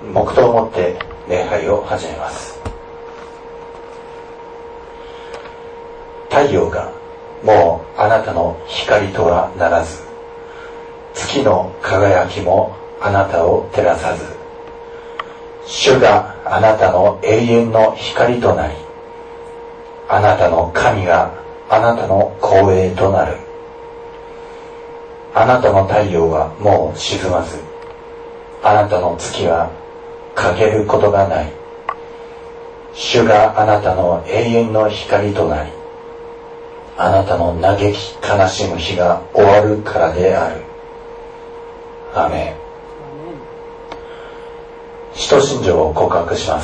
黙祷をもって礼拝を始めます。太陽がもうあなたの光とはならず、月の輝きもあなたを照らさず、主があなたの永遠の光となり、あなたの神があなたの光栄となる。あなたの太陽はもう沈まず、あなたの月は欠けることがない。主があなたの永遠の光となり、あなたの嘆き悲しむ日が終わるからである。アーメン。使徒信条を告白します。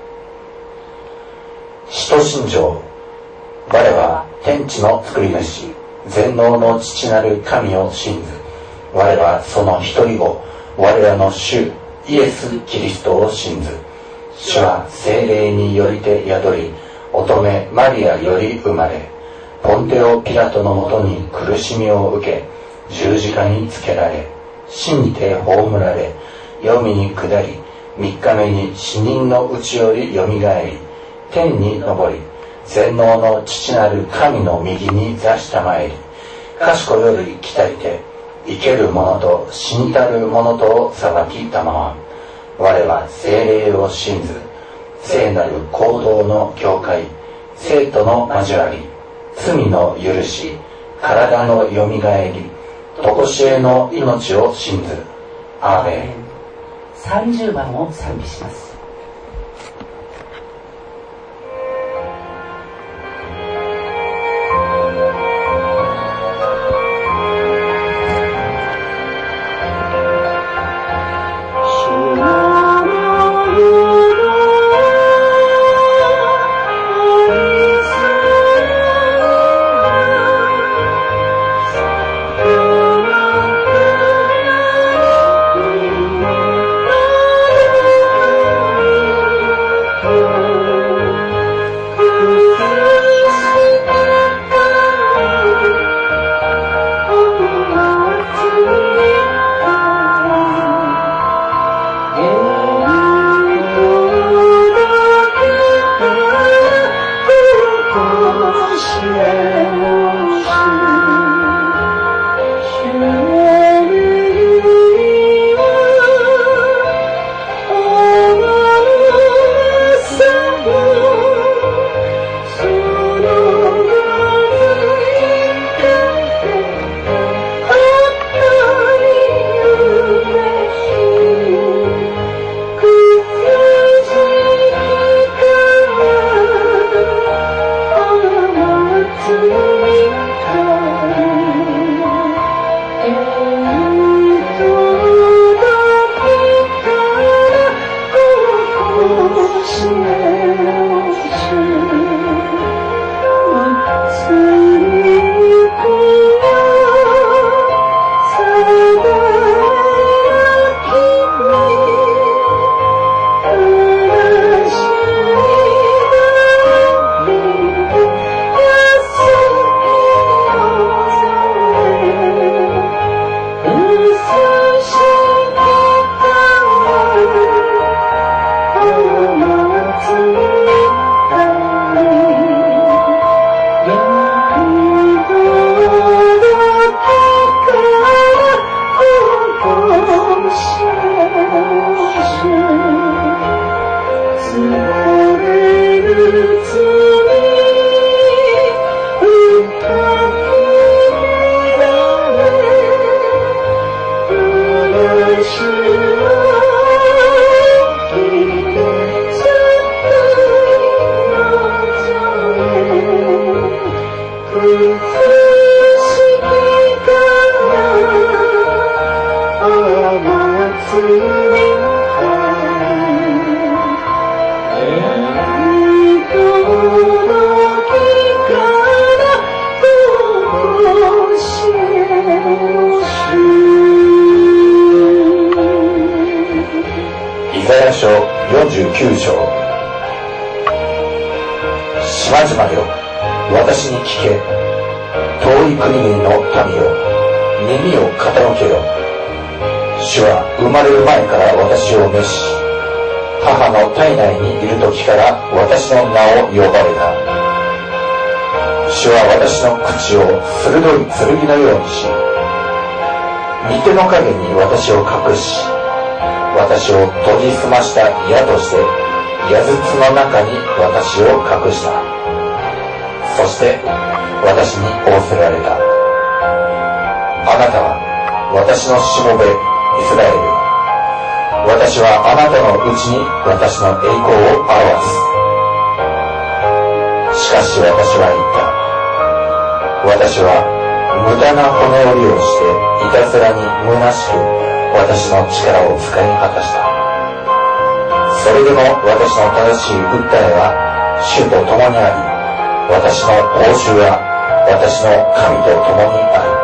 使徒信条。我は天地の作り主、全能の父なる神を信ず。我はその一人子、我らの主イエス・キリストを信ず。主は聖霊によりて宿り、乙女マリアより生まれ、ポンテオ・ピラトのもとに苦しみを受け、十字架につけられ、死にて葬られ、黄泉に下り、3日目に死人のうちよりよみがえり、天に昇り、全能の父なる神の右に座したまえり、賢より来たりて、生ける者と死にたる者とを裁きたまわん。我は聖霊を信ず、聖なる行動の教会、生徒の交わり、罪の許し、体のよみがえり、とこしえの命を信ず。アーメン。 30番を賛美します。 49章。島々よ、私に聞け。遠い国々の民よ、耳を傾けよ。 主は生まれる前から私を召し、母の体内にいる時から私の名を呼ばれた。主は私の口を鋭い剣のようにし、御手の陰に私を隠し、私を研ぎ澄ました矢として矢筒の中に私を隠した。そして私に仰せられた。あなたは私のしもべイスラエル。私はあなたのうちに私の栄光を表す。しかし私は言った。私は無駄な骨折りをしていたずらに虚しく私の力を使い果たした。それでも私の正しい訴えは主と共にあり、私の報酬は私の神と共にある。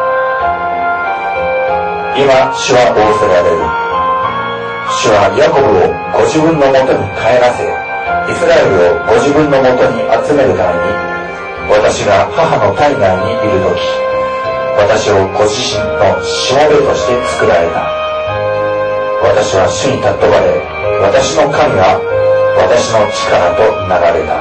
今主は仰せられる。主はヤコブをご自分のもとに帰らせ、イスラエルをご自分のもとに集めるために、私が母の体内にいるとき、私をご自身のしもべとして作られた。私は主に尊ばれ、私の神は私の力となられた。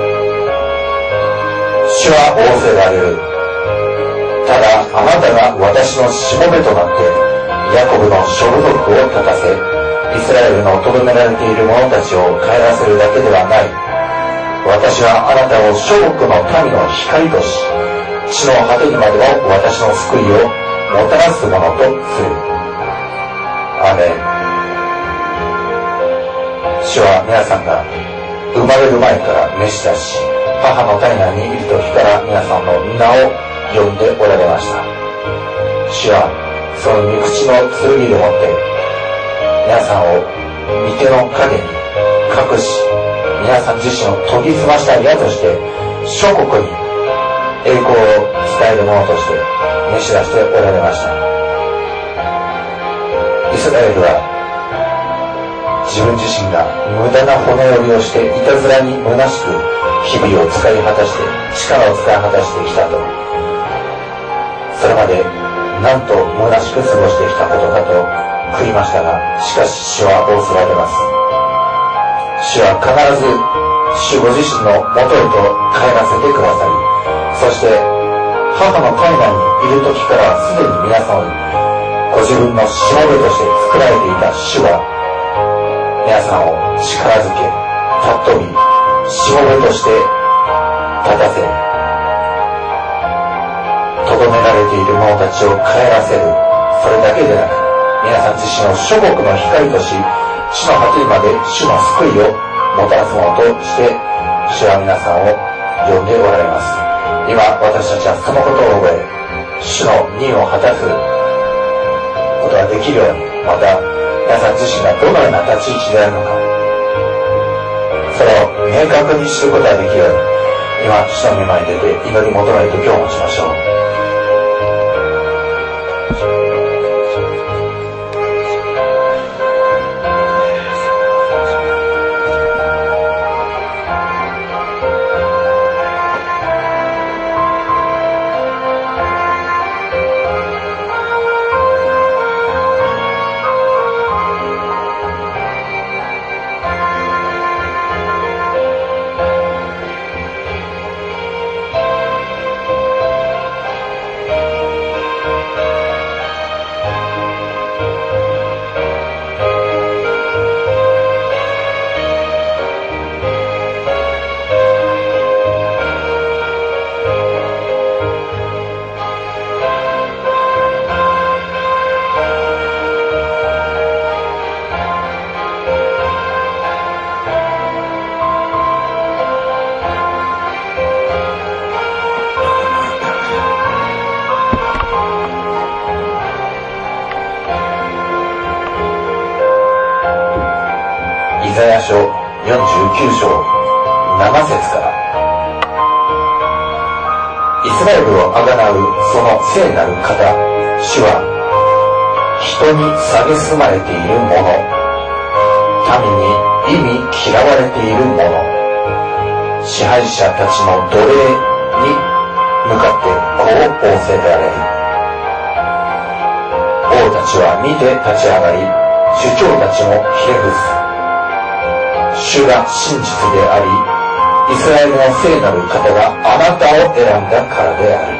主は仰せられる。ただあなたが私のしもべとなって、ヤコブの諸部族を立たせ、イスラエルの留められている者たちを帰らせるだけではない。私はあなたを諸国の民の光とし、地の果てにまでも私の救いをもたらすものとする。アーメン。主は皆さんが生まれる前から召し出し、母の体内にいる時から皆さんの名を呼んでおられました。主はその御口の剣でもって皆さんを御手の影に隠し、皆さん自身を研ぎ澄ました矢として諸国に栄光を伝えるものとして召し出しておられました。イスラエルは自分自身が無駄な骨折りをしていたずらに虚しく日々を使い果たして力を使い果たしてきたと、それまでなんと虚しく過ごしてきたことかと悔いましたが、しかし主は仰せられます。主は必ず主ご自身のもとへと帰らせてくださり、そして母の体内にいる時からすでに皆さんをご自分のしもべとして作られていた主は、皆さんを力づけ、尊び、しもべとして立たせ、とどめられている者たちを帰らせる。それだけでなく、皆さん自身を諸国の光とし、地の果てまで主の救いをもたらすものとして、主は皆さんを呼んでおられます。今私たちはそのことを覚え、主の任を果たすことができるように、また皆さん自身がどのような立ち位置であるのか、それを明確に知ることができるように、今主の御前に出て祈り求める時を持ちましょう。イザヤ書49章7節から、イスラエルをあがなうその聖なる方、主は人に蔑まれている者、民に忌み嫌われている者、支配者たちの奴隷に向かってこう仰せられる。王たちは見て立ち上がり、首長たちもひれ伏す。主が真実であり、イスラエルの聖なる方があなたを選んだからである。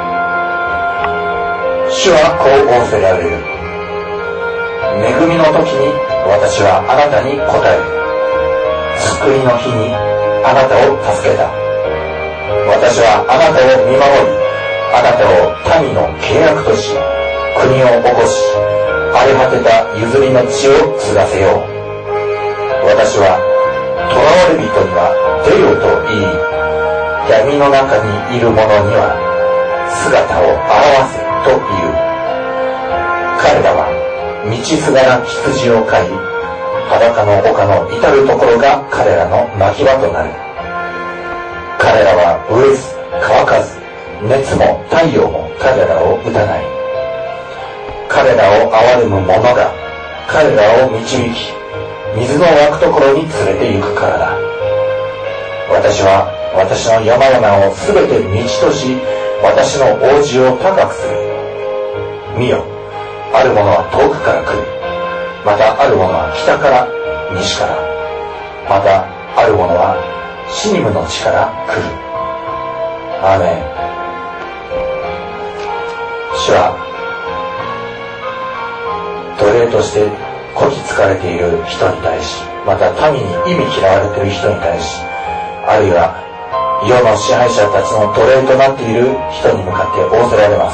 主はこう仰せられる。恵みの時に私はあなたに答える。救いの日にあなたを助けた。私はあなたを見守り、あなたを民の契約とし、国を起こし、荒れ果てた譲りの地を継がせよう。私は囚われ人には出よと言い、闇の中にいる者には姿を現せと言う。彼らは道すがら羊を飼い、裸の丘の至るところが彼らの牧場となる。彼らは飢えず乾かず、熱も太陽も彼らを打たない。彼らを憐れむ者が彼らを導き、水の湧くところに連れて行くからだ。私は私の山々をすべて道とし、私の王子を高くする。見よ、ある者は遠くから来る。またある者は北から西から、またある者はシニムの地から来る。アーメン。主は奴隷としてこき使われている人に対し、また民に忌み嫌われている人に対し、あるいは世の支配者たちの奴隷となっている人に向かって仰せられます。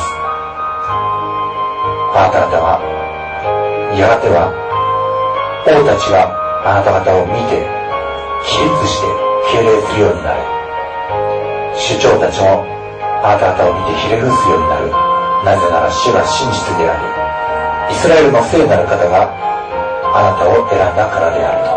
あなた方はやがては王たちがあなた方を見て起立して敬礼するようになる。首長たちもあなた方を見てひれ伏すようになる。なぜなら主が真実であり、イスラエルの聖なる方があなたを選んだからであると。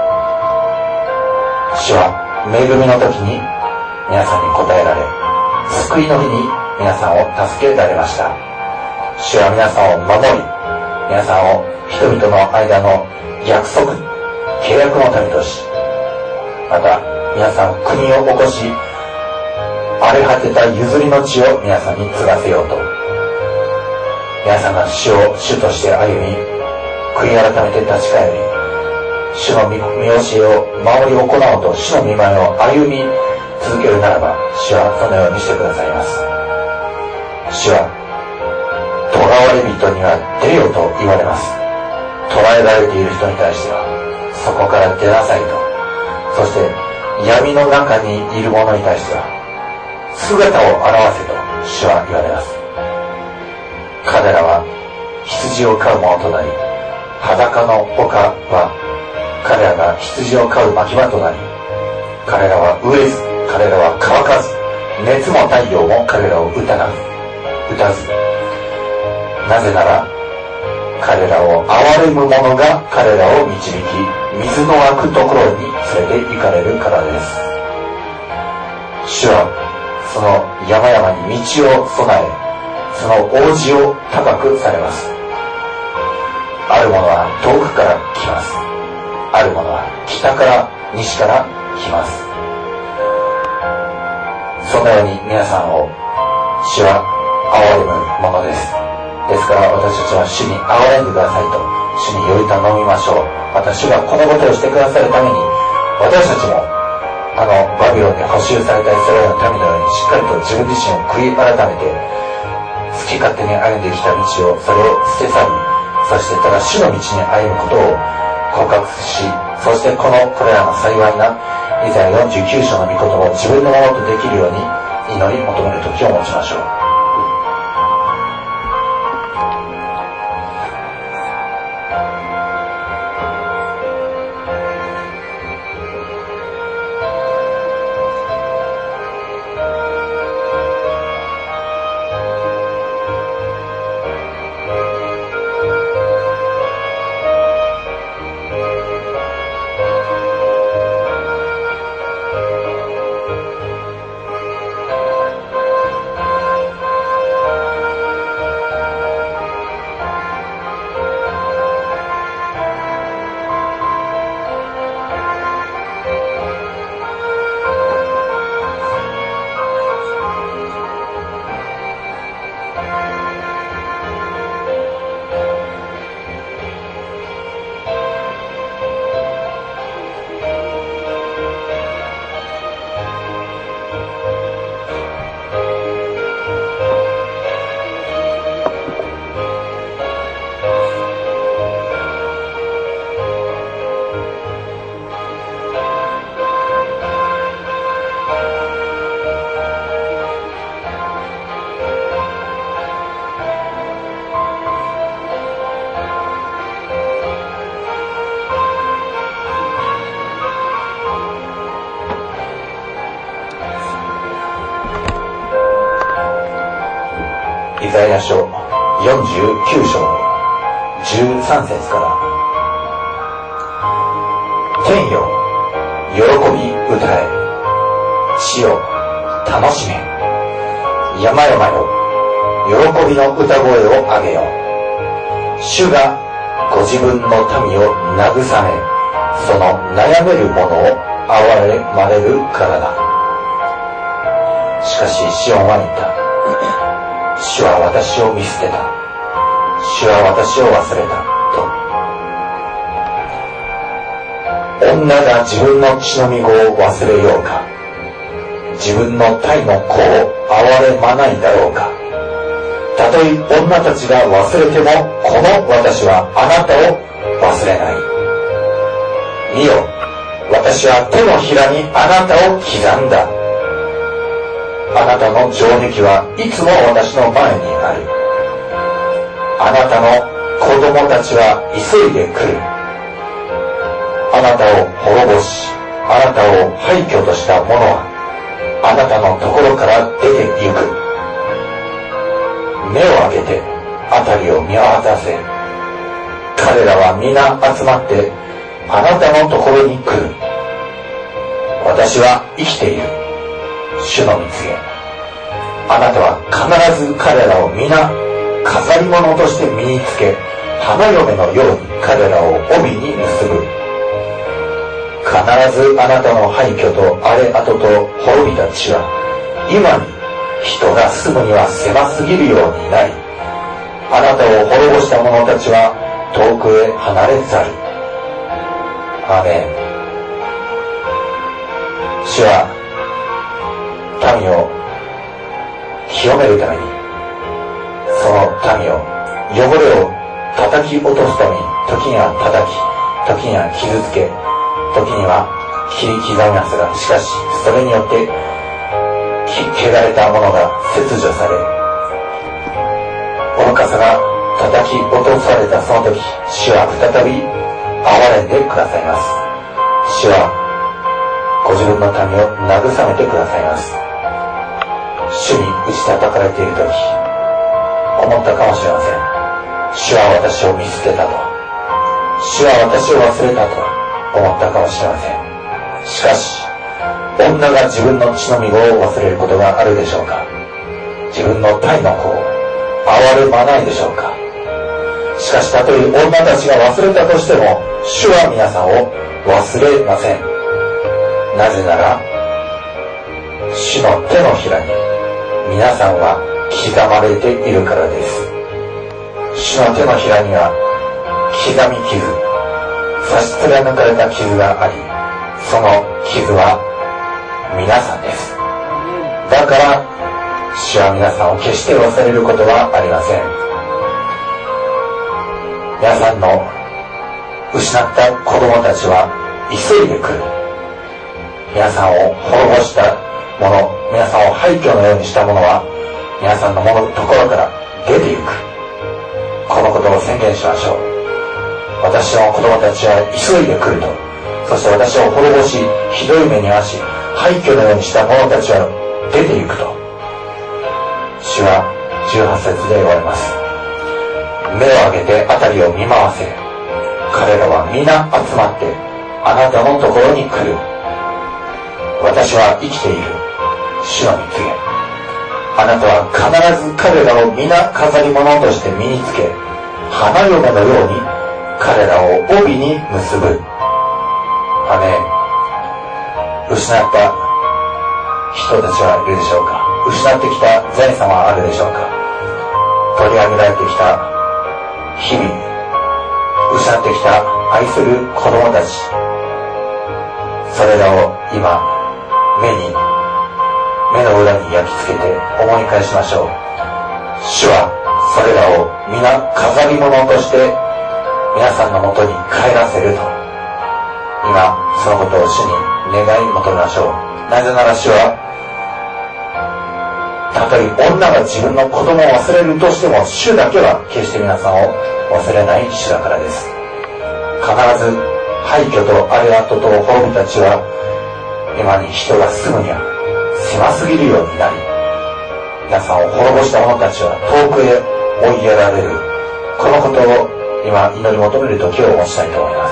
主は恵みの時に皆さんに答えられ、救いの日に皆さんを助けられました。主は皆さんを守り、皆さんを人々の間の約束、契約の民とし、また皆さん国を起こし、荒れ果てた譲りの地を皆さんに継がせようと。皆さんが主を主として歩み、悔い改めて立ち返り、主の見教えを守り行おうと主の御前を歩み続けるならば、主はそのようにしてくださいます。主は囚われ人には出よと言われます。捕らえられている人に対してはそこから出なさいと。そして闇の中にいる者に対しては姿を現せと主は言われます。彼らは羊を飼う者となり、裸の丘は彼らが羊を飼う牧場となり、彼らは飢えず、彼らは乾かず、熱も太陽も彼らを打たず、なぜなら彼らを憐れむ者が彼らを導き、水の湧くところに連れて行かれるからです。主はその山々に道を備え、その王子を高くされます。ある者は遠くから来ます。ある者は北から西から来ます。そのように皆さんを主は憐れむものです。ですから私たちは主に憐れんでくださいと主により頼みましょう。また主がこのことをしてくださるために、私たちもバビロンで捕囚されたイスラエルの民のようにしっかりと自分自身を悔い改めて、好き勝手に歩んできた道をそれを捨て去り、そしてただ主の道に歩むことを告白し、そしてこれらの幸いなイザヤ49章の御言葉を自分のものとできるように祈り求める時を持ちましょう。 ザヤ書49章13節から、天よ、喜び歌え、地よ、楽しめ、山々よ、喜びの歌声を上げよ。主がご自分の民を慰め、その悩める者を憐れまれるからだ。しかしシオンは言った。主は私を見捨てた。主は私を忘れた。と。女が自分の血のみ子を忘れようか。自分の胎の子を憐れまないだろうか。たとえ女たちが忘れても、この私はあなたを忘れない。見よ、私は手のひらにあなたを刻んだ。あなたの城壁はいつも私の前にある。あなたの子供たちは急いで来る。あなたを滅ぼし、あなたを廃墟とした者は、あなたのところから出て行く。目を上げて辺りを見渡せ。彼らは皆集まってあなたのところに来る。私は生きている。主の御告げ。あなたは必ず彼らを皆飾り物として身につけ、花嫁のように彼らを帯に結ぶ。必ずあなたの廃墟と荒れ跡と滅びた地は今に人が住むには狭すぎるようになり、あなたを滅ぼした者たちは遠くへ離れざる。アーメン。主は民を清めるために、その民を汚れを叩き落とすために、時には叩き、時には傷つけ、時には切り刻みますが、しかしそれによって汚れたものが切除され、愚かさが叩き落とされたその時、主は再び憐れんでくださいます。主はご自分の民を慰めてくださいます。主に打ち叩かれている時、思ったかもしれません。主は私を見捨てたと、主は私を忘れたと思ったかもしれません。しかし女が自分の血のみ子を忘れることがあるでしょうか。自分の胎の子を憐れまないでしょうか。しかしたとえ女たちが忘れたとしても、主は皆さんを忘れません。なぜなら主の手のひらに皆さんは刻まれているからです。主の手のひらには刻み傷、差し貫かれた傷があり、その傷は皆さんです。だから主は皆さんを決して忘れることはありません。皆さんの失った子供たちは急いで来る。皆さんを滅ぼした者、皆さんを廃墟のようにした者は皆さんのところから出て行く。このことを宣言しましょう。私の子供たちは急いで来ると。そして私を滅ぼし、ひどい目に遭わし、廃墟のようにした者たちは出て行くと。主は18節で言われます。目を上げて辺りを見回せ。彼らは皆集まってあなたのところに来る。私は生きている。主の御告げ。あなたは必ず彼らを皆飾り物として身につけ、花嫁のように彼らを帯に結ぶ。アメン。失った人たちはいるでしょうか。失ってきた財産はあるでしょうか。取り上げられてきた日々、失ってきた愛する子供たち、それらを今目の裏に焼き付けて思い返しましょう。主はそれらを皆飾り物として皆さんのもとに帰らせると。今そのことを主に願い求めましょう。なぜなら主は、たとえ女が自分の子供を忘れるとしても、主だけは決して皆さんを忘れない主だからです。必ず廃墟と荒れ跡と滅びた地は今に人が住むには狭すぎるようになり、 皆さんを滅ぼした者たちは遠くへ追いやられる。このことを今祈り求める時を持ちたいと思います。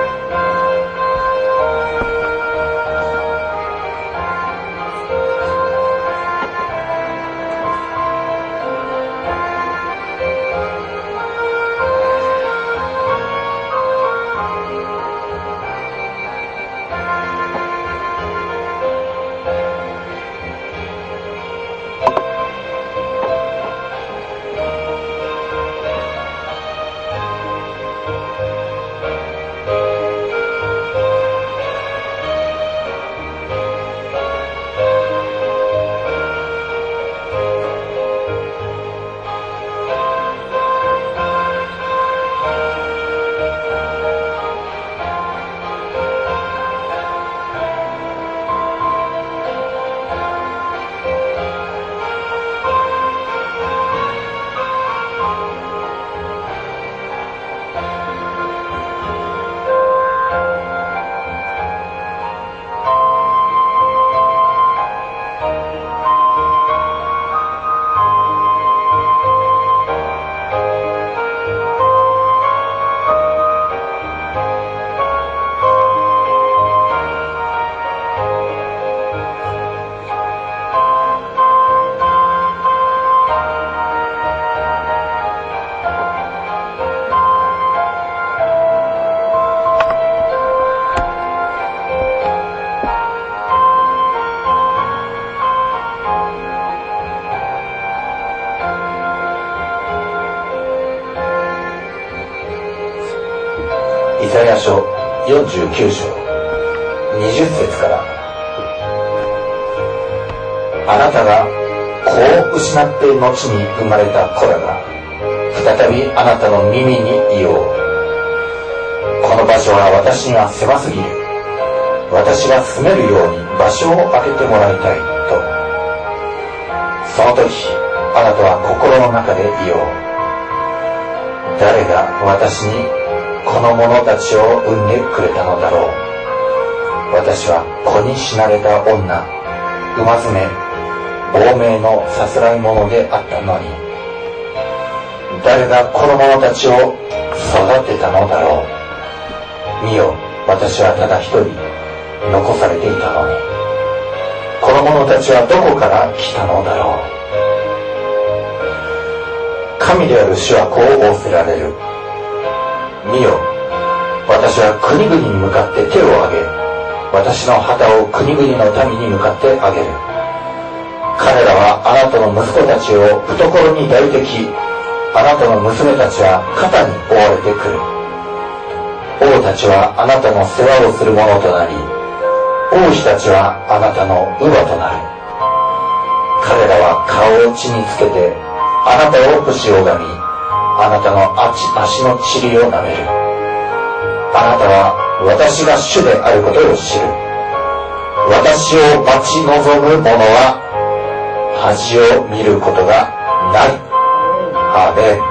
イザヤ書49章20節から、あなたが子を失って後に生まれた子らが再びあなたの耳に言おう。この場所は私には狭すぎる。私が住めるように場所を空けてもらいたいと。その時あなたは心の中で言おう。誰が私にこの者たちを産んでくれたのだろう。私は子に死なれた女、馬詰め、亡命のさすらい者であったのに、誰がこの者たちを育てたのだろう。見よ、私はただ一人残されていたのに、この者たちはどこから来たのだろう。神である主はこう仰せられる。見よ、私は国々に向かって手を挙げ、私の旗を国々の民に向かって挙げる。彼らはあなたの息子たちを懐に抱いてき、あなたの娘たちは肩に追われてくる。王たちはあなたの世話をする者となり、王妃たちはあなたの乳母となる。彼らは顔を地につけてあなたを腰を拝み、あなたの足の塵を舐める。あなたは私が主であることを知る。私を待ち望む者は恥を見ることがない。アーメン。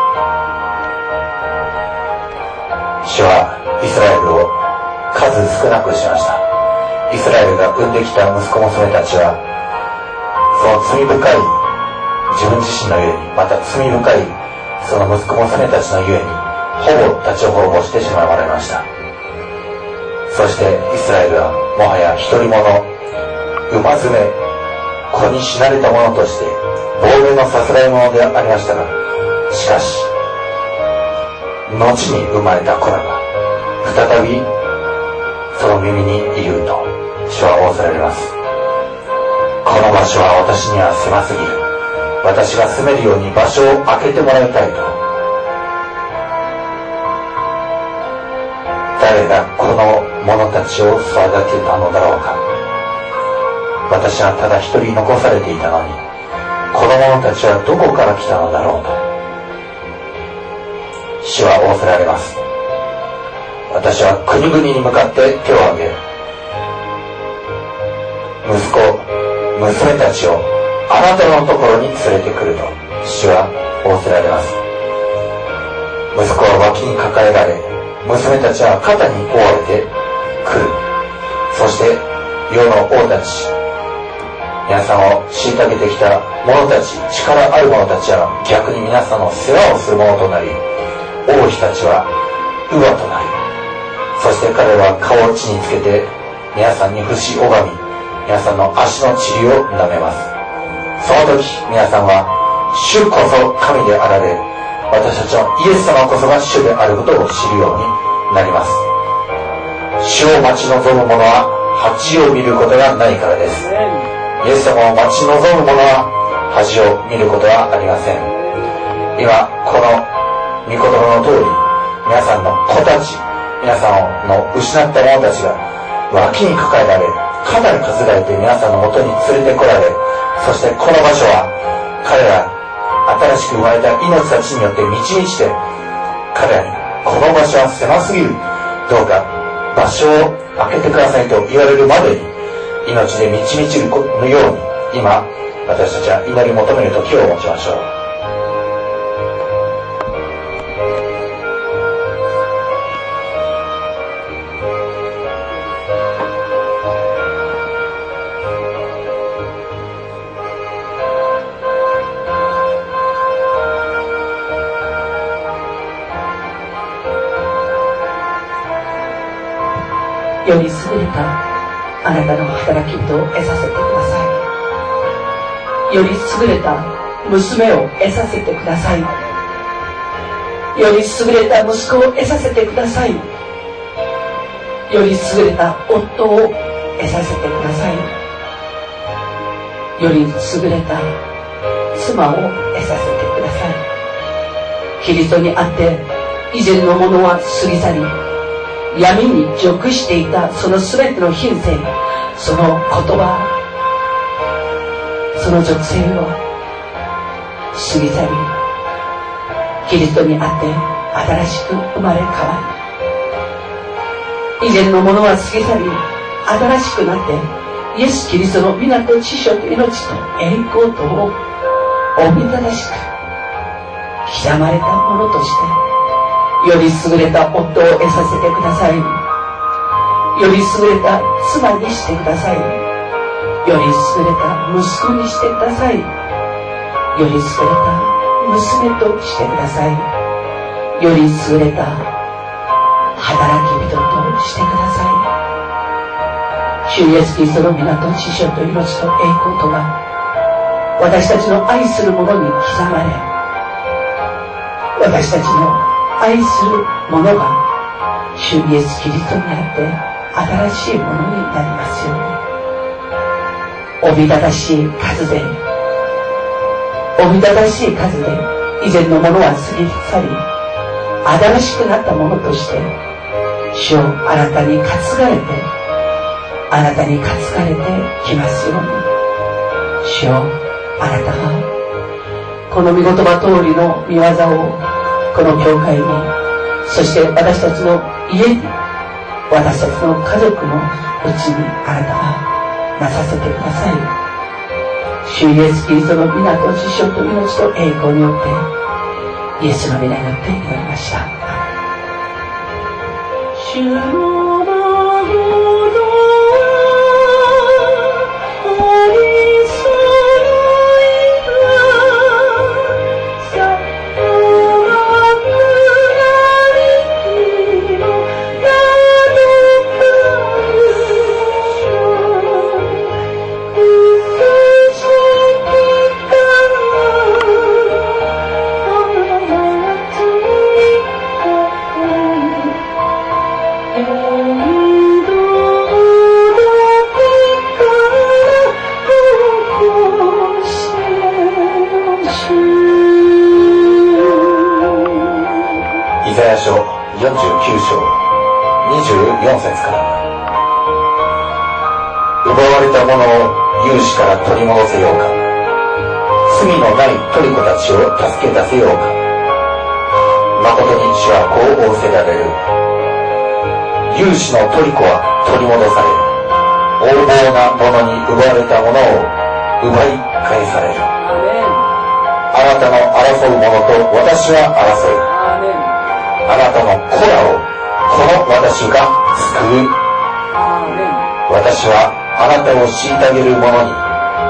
主はイスラエルを数少なくしました。イスラエルが産んできた息子娘たちは、その罪深い自分自身のゆえに、また罪深いその息子娘たちのゆえに、ほぼ立ち滅ぼしてしまわれました。そしてイスラエルはもはや独り者、馬詰め、子に死なれた者として亡命のさすらい者でありましたが、しかし後に生まれた子らが再びその耳に言うと主は仰せられます。この場所は私には狭すぎる。私が住めるように場所を空けてもらいたいと。誰がこの者たちを育てたのだろうか。私はただ一人残されていたのに、この者たちはどこから来たのだろうと。主は仰せられます。私は国々に向かって手を挙げ、息子、娘たちをあなたのところに連れてくると主は仰せられます。息子は脇に抱えられ、娘たちは肩に追われてくる。そして世の王たち、 皆さんを虐げてきた者たち、力ある者たちは逆に皆さんの世話をする者となり、王妃たちは乳母となり、そして彼は顔を地につけて皆さんに伏し拝み、皆さんの足の塵を舐めます。その時皆さんは、主こそ神であられ、私たちのイエス様こそが主であることを知るようになります。主を待ち望む者は恥を見ることがないからです。イエス様を待ち望む者は恥を見ることはありません。今この御言葉の通り、皆さんの子たち、皆さんの失った者たちが脇に抱えられ、肩に担がれて皆さんの元に連れてこられ、そしてこの場所は彼ら新しく生まれた命たちによって満ち満ちて、彼らにこの場所は狭すぎる、どうか場所を開けてくださいと言われるまでに命で満ち満ちるように、今私たちは祈り求める時を持ちましょう。 より優れたあなたの働き人を得させてください。より優れた娘を得させてください。より優れた息子を得させてください。より優れた夫を得させてください。より優れた妻を得させてください。キリストにあって以前のものは過ぎ去り、闇に属していたその全ての品性、その言葉、その属性を過ぎ去り、キリストにあって新しく生まれ変わり、以前のものは過ぎ去り新しくなって、イエス・キリストの皆と知性と命と栄光とをおびただしく刻まれたものとして、より優れた夫を得させてください。より優れた妻にしてください。より優れた息子にしてください。より優れた娘としてください。より優れた働き人としてください。主イエス・キリストの皆と知性と命と栄光とが私たちの愛する者に刻まれ、私たちの愛する者が主イエス・キリストにあって新しいものになりますように。おびただしい数で、おびただしい数で以前のものは過ぎ去り新しくなったものとして、主をあなたに担がれて、あなたに担がれてきますように。主よ、あなたはこの御言葉通りの御業をこの教会に、そして私たちの家に、私たちの家族のうちにあなたはなさせてください。主イエス・キリストの皆と知性と命と栄光によってイエスの皆によって祈りました。主の名 49章24節から、奪われたものを勇士から取り戻せようか、罪のないトリコたちを助け出せようか。誠に主はこう仰せられる。勇士のトリコは取り戻され、横暴な者に奪われたものを奪い返される。あなたの争う者と私は争い、あなたの子らをこの私が救う。私はあなたを虐げる者に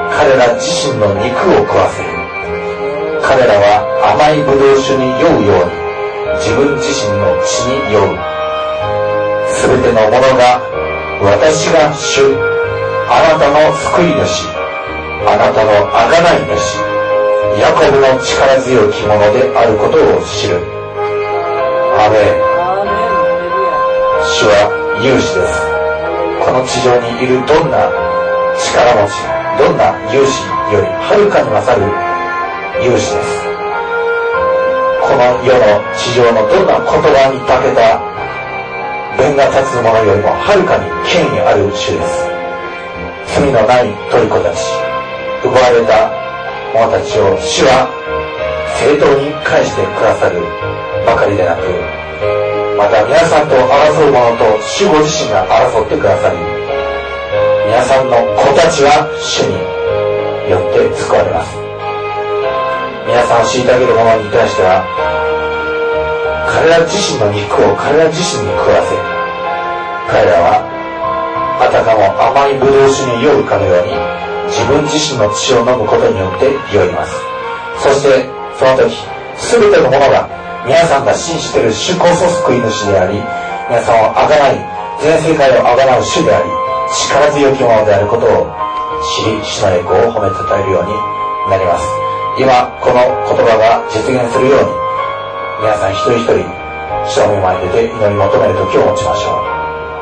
彼ら自身の肉を食わせる。彼らは甘いブドウ酒に酔うように自分自身の血に酔う。すべてのものが私が主、あなたの救い主、あなたの贖い主、ヤコブの力強きものであることを知る。アメン。主は勇士です。この地上にいるどんな力持ち、どんな勇士よりはるかに勝る勇士です。この世の地上のどんな言葉に長けた弁が立つ者よりもはるかに権威ある主です。罪のない虜たち、奪われた者たちを主は正当に返してくださるばかりでなく、また皆さんと争う者と主ご自身が争ってくださり、皆さんの子たちは主によって救われます。皆さんを虐げる者に対しては、彼ら自身の肉を彼ら自身に食わせ、彼らはあたかも甘いブドウ酒に酔うかのように自分自身の血を飲むことによって酔います。そしてその時、すべてのものが皆さんが信じている主こそ救い主であり、皆さんをあがない、全世界をあがなう主であり、力強きものであることを知り、主の栄光を褒めたたえるようになります。今この言葉が実現するように、皆さん一人一人主の御前に出て祈り求める時を持ちましょう。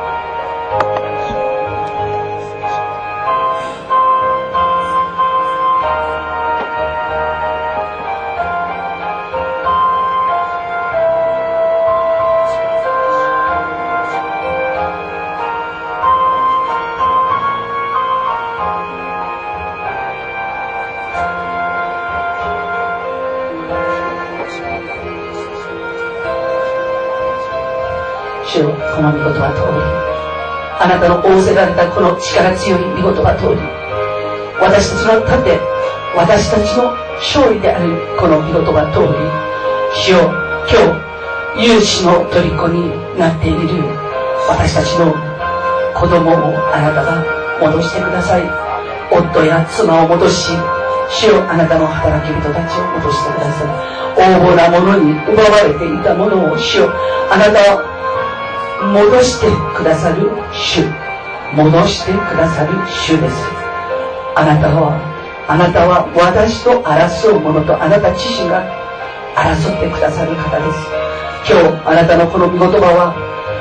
主よ、この御言葉通り、あなたの仰せられたこの力強い御言葉通り、私たちの盾、私たちの勝利であるこの御言葉通り、主よ、今日勇士の虜になっている私たちの子供をあなたが戻してください。夫や妻を戻し、主よ、あなたの働き人たちを戻してください。横暴なものに奪われていたものを主よ、あなたは戻してくださる主、戻してくださる主です。あなたは私と争う者とあなた自身が争ってくださる方です。今日あなたのこの御言葉は、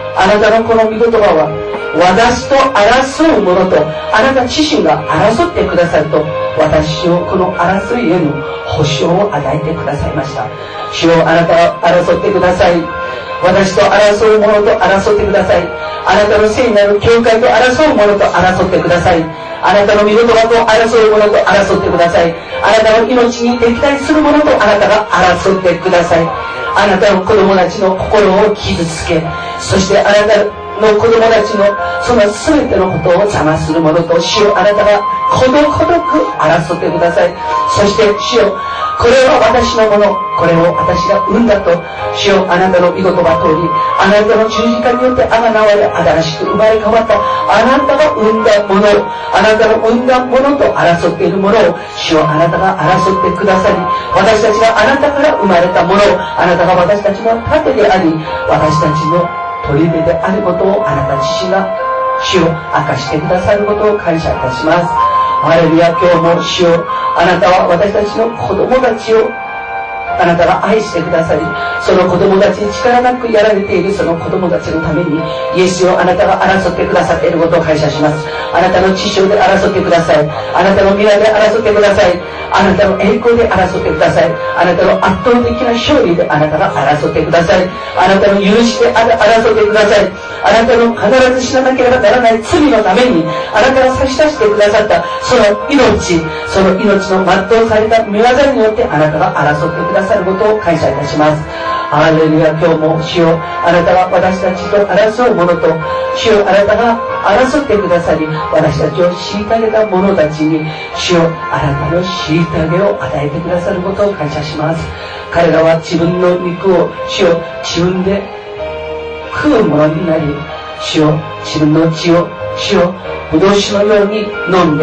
私と争う者とあなた自身が争ってくださると、私をこの争いへの保証を与えてくださいました。主よ、あなたは争ってください。私と争う者と争ってください。あなたの聖なる教会と争う者と争ってください。あなたの御言葉と争う者と争ってください。あなたの命に敵対する者とあなたが争ってください。あなたの子供たちの心を傷つけ、そしてあなたの子供たちのその全てのことを邪魔する者と、主よ、あなたが孤独く争ってください。そして主よ、これは私のもの、これを私が生んだと、主よ、あなたの御言葉通り、あなたの十字架によってあがなわれ、新しく生まれ変わったあなたが生んだもの、あなたの生んだものと争っているものを、主よ、あなたが争ってくださり、私たちがあなたから生まれたものを、あなたが私たちの盾であり、私たちの砦であることをあなた自身が主を明かしてくださることを感謝いたします。ハレルヤ。今日も主よ、あなたは私たちの子供たちをあなたが愛してくださり、その子供たちに力なくやられているその子供たちのためにイエスをあなたが争ってくださっていることを感謝します。あなたの知性で争ってください。あなたの未来で争ってください。あなたの栄光で争ってください。あなたの圧倒的な勝利であなたが争ってください。あなたの許しで争ってください。あなたの必ず死ななければならない罪のためにあなたが差し出してくださったその命の全うされた御業によってあなたが争ってくださることを感謝いたします。ハレルヤ。今日も主よ、あなたは私たちと争う者と、主よ、あなたが争ってくださり、私たちを虐げた者たちに主よ、あなたの虐げを与えてくださることを感謝します。彼らは自分の肉を主よ、自分で食うものになり、主よ、自分の血を主よ、ブドウ酒のように飲んで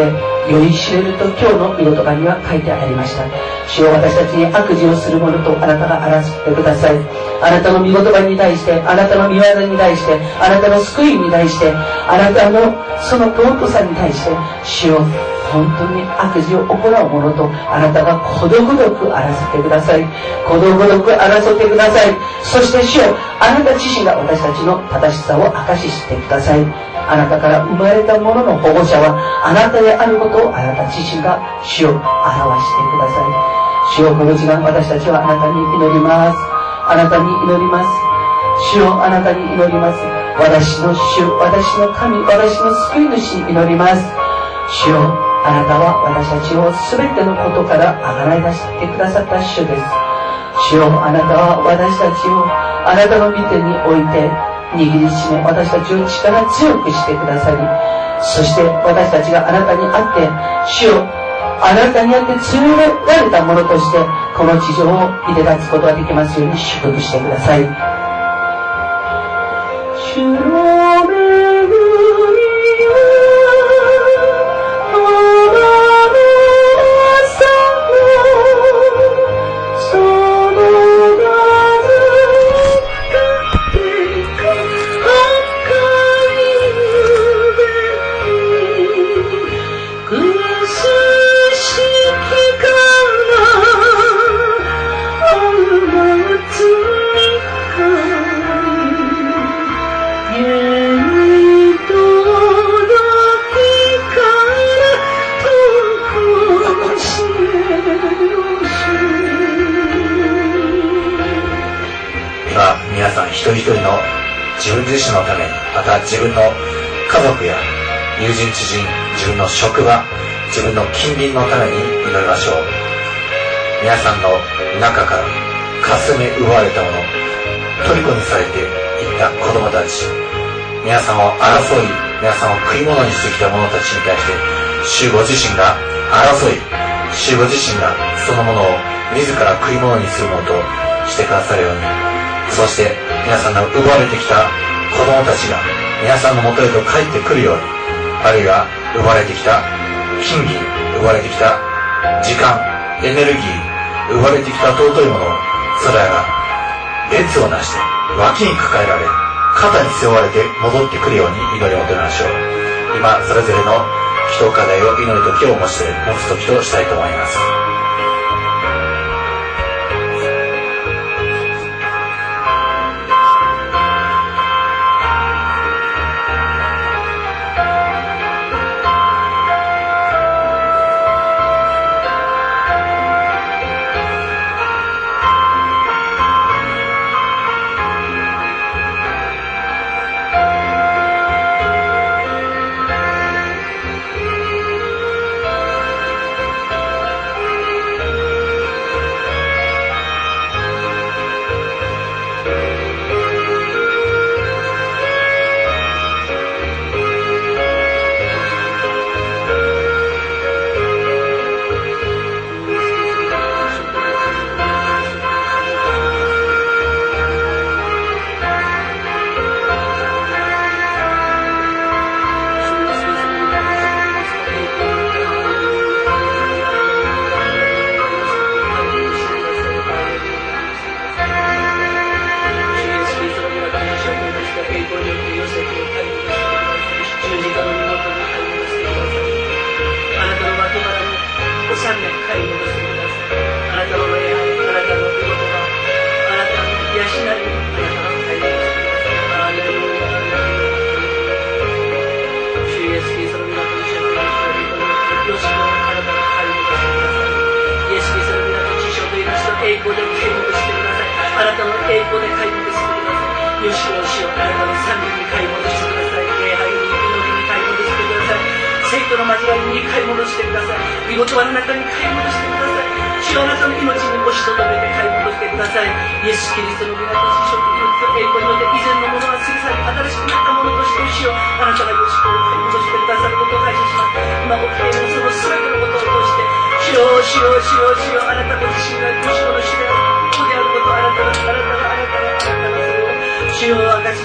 酔いしれると今日の御言葉には書いてありました。主よ、私たちに悪事をする者とあなたが争ってください。あなたの御言葉に対して、あなたの御業に対して、あなたの救いに対して、あなたのその尊さに対して、主よ、本当に悪事を行う者とあなたがことごとく争ってください。ことごとく争ってください。そして主よ、あなた自身が私たちの正しさを証ししてください。あなたから生まれた者の保護者はあなたであることをあなた自身が主を表してください。主よ、この時間私たちはあなたに祈ります。あなたに祈ります。主よ、あなたに祈ります。私の主、私の神、私の救い主に祈ります。主よ、あなたは私たちを全てのことからあがない出してくださった主です。主よ、あなたは私たちをあなたの御手に置いて握りしめ、私たちを力強くしてくださり、そして私たちがあなたにあって、主よ、あなたにあって連れられたものとしてこの地上をいで立つことができますように祝福してください。主の恵み一人一人の自分自身のために、また自分の家族や友人知人、自分の職場、自分の近隣のために祈りましょう。皆さんの中からかすめ奪われたもの、虜にされていった子供たち、皆さんを争い、皆さんを食い物にしてきた者たちに対して主ご自身が争い、主ご自身がそのものを自ら食い物にするものとしてくださるように、そして皆さんの奪われてきた子供たちが皆さんの元へと帰ってくるように、あるいは奪われてきた金銀、奪われてきた時間、エネルギー、奪われてきた尊いものを、それらが列をなして脇に抱えられ、肩に背負われて戻ってくるように祈りを求めましょう。今それぞれの祈祷課題を祈る時を持つ時としたいと思います。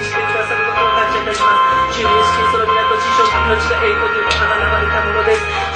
主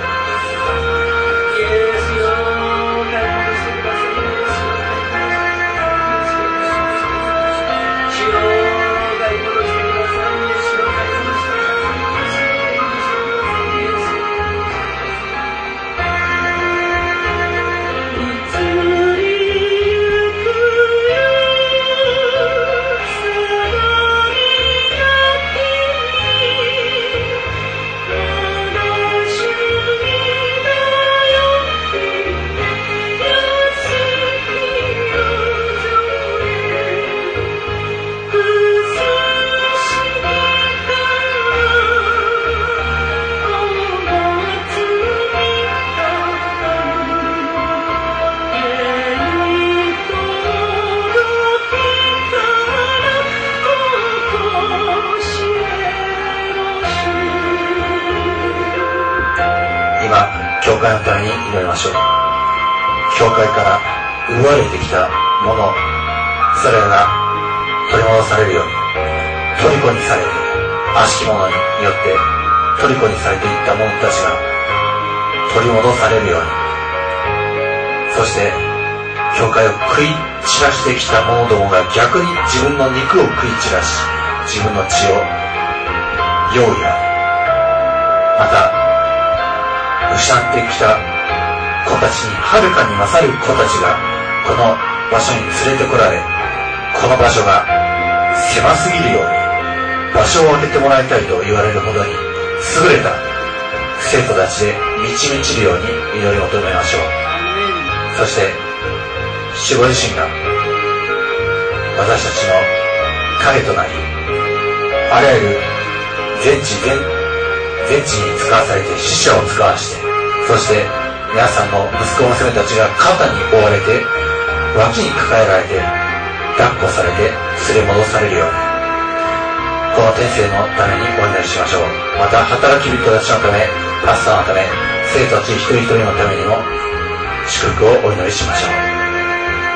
教会のために祈りましょう。教会から奪われてきたもの、それが取り戻されるように、虜にされて、悪しき者によって虜にされていった者たちが取り戻されるように、そして教会を食い散らしてきた者どもが逆に自分の肉を食い散らし、自分の血を用意や、また失ってきた子たちにはるかに勝る子たちがこの場所に連れてこられ、この場所が狭すぎるように場所を空けてもらいたいと言われるほどに優れた生徒たちで満ち満ちるように祈り求めましょう。そして主ご自身が私たちの影となり、あらゆる全地に使わされて死者を使わして、そして皆さんの息子娘たちが肩に負われて、脇に抱えられて、抱っこされて連れ戻されるように、この天性のためにお祈りしましょう。また働き人たちのため、パスタのため、生徒たち一人一人のためにも祝福をお祈りしましょう。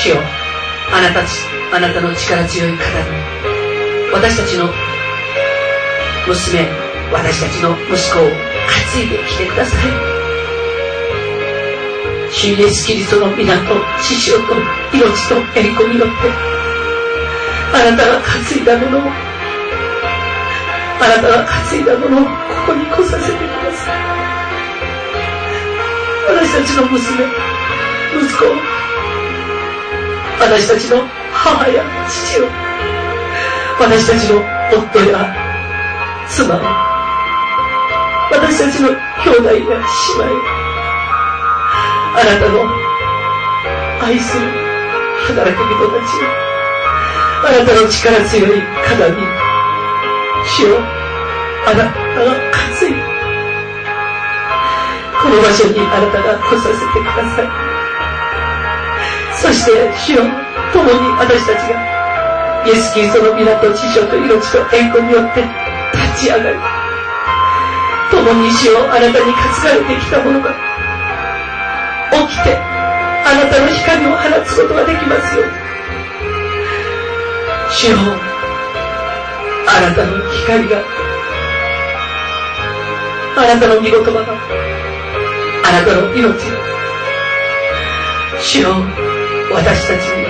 主よ、あなたの力強い方に私たちの娘、私たちの息子を担いできてください。主イエスキリストの皆と血潮と命と栄光によってあなたが担いだものをここに来させてください。私たちの娘、息子、私たちの母や父を、私たちの夫や妻を、私たちの兄弟や姉妹を、あなたの愛する働く人たちを、あなたの力強い方に、主よ、あなたが担いでこの場所にあなたが来させてください。そして主よ、共に私たちがイエスキリストの皆と血潮と命と栄光によって立ち上がり、共に主よ、あなたに担がれてきたものが起きてあなたの光を放つことができますように。主よ、あなたの光が、あなたの御言葉が、あなたの命が、主よ、私たちに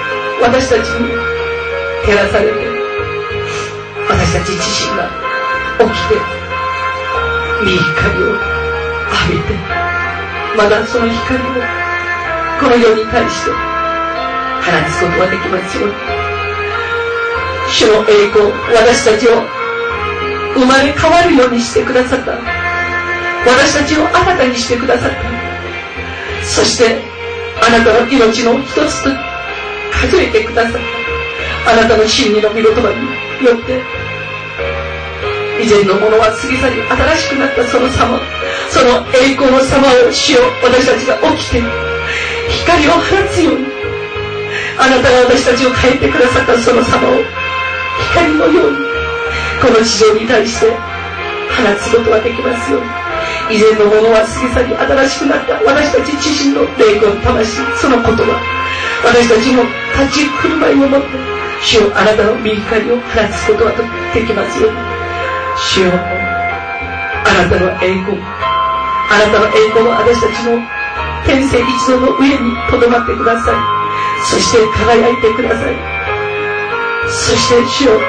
照らされて、私たち自身が起きて御光を浴びて、まだその光をこの世に対して放つことができますように。主の栄光、私たちを生まれ変わるようにしてくださった、私たちを新たにしてくださった、そしてあなたの命の一つと数えてくださった、あなたの真理の御言葉によって以前のものは過ぎ去り新しくなったその様、その栄光の様を主よ、私たちが起きて光を放つように、あなたが私たちを変えてくださったその様を光のようにこの地上に対して放つことができますように。以前のものは過ぎ去り新しくなった私たち自身の霊魂、魂、その言葉、私たちの立ち振る舞いをもって主よ、あなたの御光を放つことができますように。主よ、あなたの栄光が私たちの天性一同の上にとどまってください。そして輝いてください。そして主よ、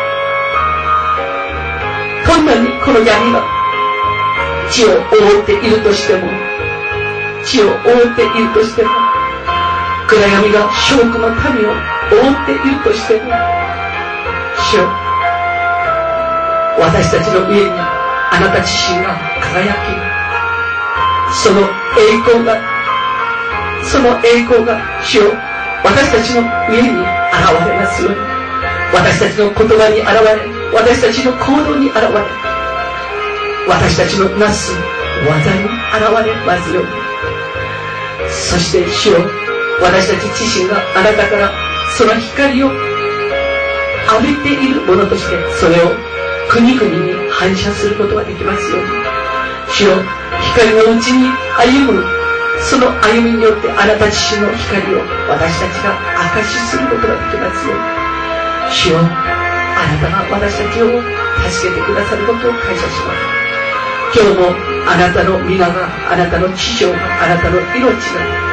どんなにこの闇が地を覆っているとしても、暗闇が諸国の民を覆っているとしても、主よ、私たちの上にあなた自身が輝き、その栄光が主よ、私たちの上に現れますように。私たちの言葉に現れ、私たちの行動に現れ、私たちのなす技に現れますように。そして主よ、私たち自身があなたからその光を浴びているものとして、それを国々に反射することができますように。主よ、光のうちに歩む、その歩みによってあなた自身の光を私たちが証しすることができますように。主よ、あなたが私たちを助けてくださることを感謝します。今日もあなたの皆が、あなたの知性が、あなたの命が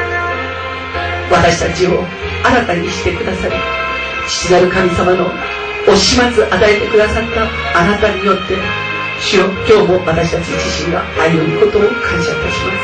私たちを新たにしてくださり、父なる神様の惜しまず与えてくださったあなたによって、主よ、今日も私たち自身が歩むことを感謝いたします。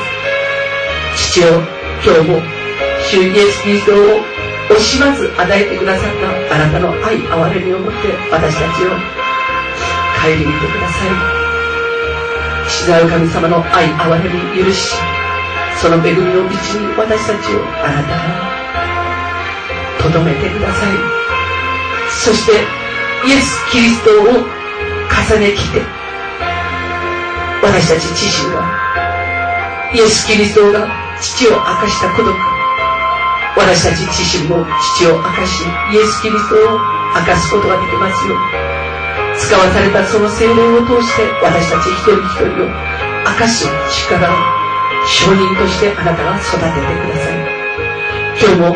父よ、今日も主イエスキリストを惜しまず与えてくださったあなたの愛憐れみをもって私たちを顧みてください。父なる神様の愛憐れみ許し、その恵みの道に私たちをあなたがとどめてください。そしてイエス・キリストを重ねきて、私たち自身がイエス・キリストが父を明かしたことか、私たち自身も父を明かし、イエス・キリストを明かすことができますように。使わされたその聖霊を通して私たち一人一人を明かす力を証人としてあなたが育ててください。今日も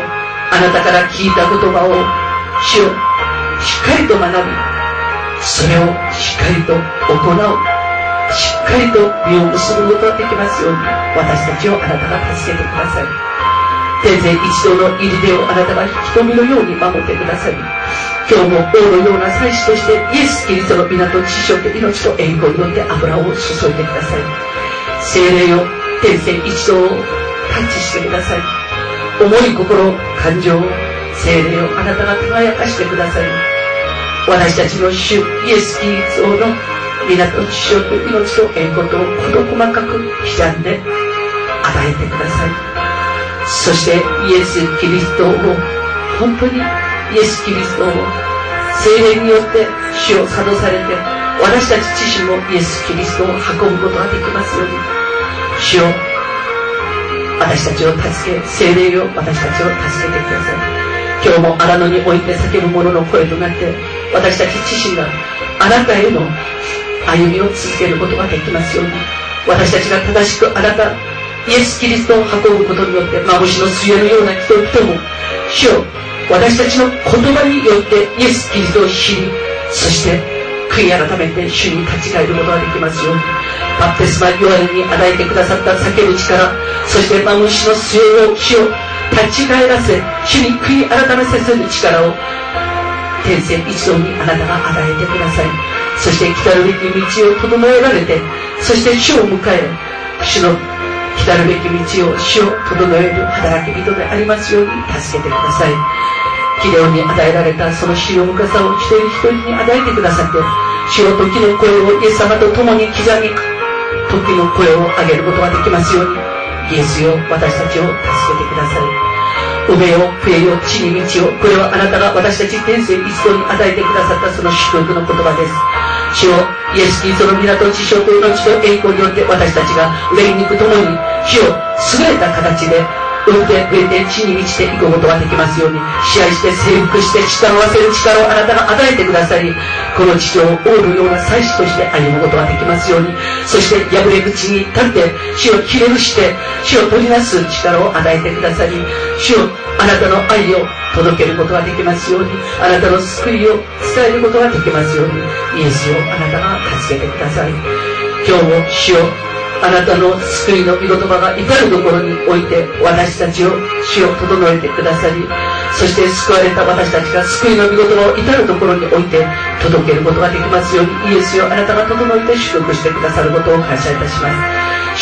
あなたから聞いた言葉を主よしっかりと学び、それをしっかりと行う、しっかりと実を結ぶことができますように、私たちをあなたが助けてください。天性一同の入り出をあなたが瞳のように守ってくださり、今日も王のような祭司としてイエス・キリストの皆と血潮と命と栄光によって油を注いでください。聖霊よ、天性一同をタッチしてください。思い心感情を聖霊をあなたが輝かしてください。私たちの主イエス・キリストの皆と血潮と命と栄光とを事細かく刻んで与えてください。そしてイエス・キリストを本当にイエス・キリストを聖霊によって主を作動されて、私たち自身もイエス・キリストを運ぶことができますように、主を私たちを助け、聖霊よ私たちを助けてください。今日も荒野において叫ぶ者の声となって、私たち自身があなたへの歩みを続けることができますように、私たちが正しくあなたイエス・キリストを運ぶことによって、幻の水のような人々も主よ私たちの言葉によってイエス・キリストを知り、そして悔い改めて主に立ち返ることができますように、バプテスマヨハネに与えてくださった叫ぶ力、そして幻の水を主を立ち返らせ、主に悔い改めさせる力を天性一同にあなたが与えてください。そして来るべき道を整えられて、そして主を迎え、主の来るべき道を主を整える働き人でありますように助けてください。ギデオンに与えられたその死の深さを一人一人に与えてくださって、主の時の声をイエス様と共に刻み、時の声を上げることができますように、イエスよ私たちを助けてください。海よ冬よ地に道を、これはあなたが私たち天性一同に与えてくださったその祝福の言葉です。主よイエス・キリストの皆と血潮と命と栄光によって、私たちが霊肉ともに主よ優れた形で産んで植えて地に満ちていくことができますように、支配して征服して力を合わせる力をあなたが与えてくださり、この地上を覆うような祭司として歩むことができますように、そして破れ口に立って主をひれ伏して主を取り出す力を与えてくださり、主をあなたの愛を届けることができますように、あなたの救いを伝えることができますように、イエスをあなたが助けてください。今日も主をあなたの救いの御言葉が至るところにおいて私たちを主を整えてくださり、そして救われた私たちが救いの御言葉を至るところにおいて届けることができますように、イエスよあなたが整えて祝福してくださることを感謝いたします。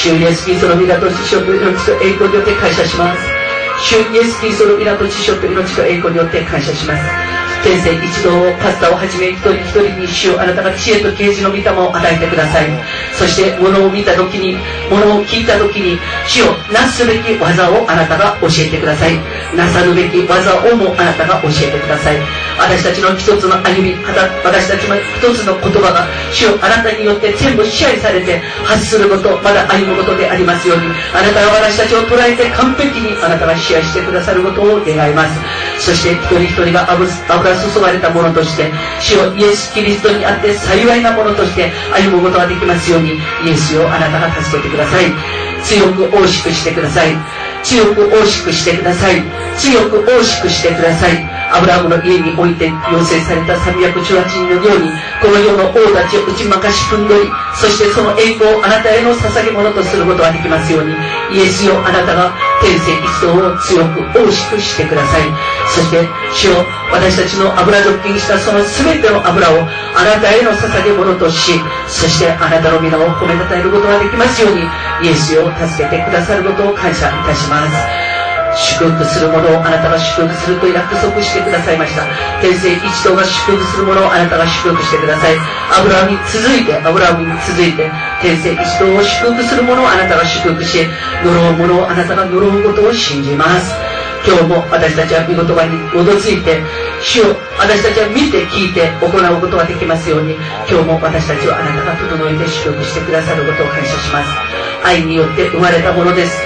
主イエスキリストの皆と血潮と命と栄光によって感謝します。主イエスキリストの皆と血潮と命と栄光によって感謝します。天性一同をパスタをはじめ一人一人に主をあなたが知恵と啓示の御霊を与えてください。そして物を見た時に、物を聞いた時に主をなすべき技をあなたが教えてください。なさるべき技をもあなたが教えてください。私たちの一つの歩み、私たちの一つの言葉が主をあなたによって全部支配されて発すること、まだ歩むことでありますように、あなたが私たちを捉えて完璧にあなたが支配してくださることを願います。そして一人一人が油注がれたものとして主をイエス・キリストにあって幸いなものとして歩むことができますように、イエスをあなたが助けてください。強く大しくしてください。強く大しくしてください。強く大しくしてください。アブラハムの家において要請された318人のように、この世の王たちを打ち負かし踏ん取り、そしてその栄光をあなたへの捧げ物とすることができますように、イエスよあなたが天性一同を強く大しくしてください。そして主よ私たちの油除菌したその全ての油をあなたへの捧げ物とし、そしてあなたの皆を褒めたたえることができますように、イエスよ助けてくださることを感謝いたします。祝福する者をあなたが祝福すると約束してくださいました。天性一同が祝福する者をあなたが祝福してください。アブラハムに続いて天性一同を祝福する者をあなたが祝福し、呪う者をあなたが呪うことを信じます。今日も私たちは御言葉に基づいて主を私たちは見て聞いて行うことができますように、今日も私たちをあなたが整えて祝福してくださることを感謝します。愛によって生まれたものです。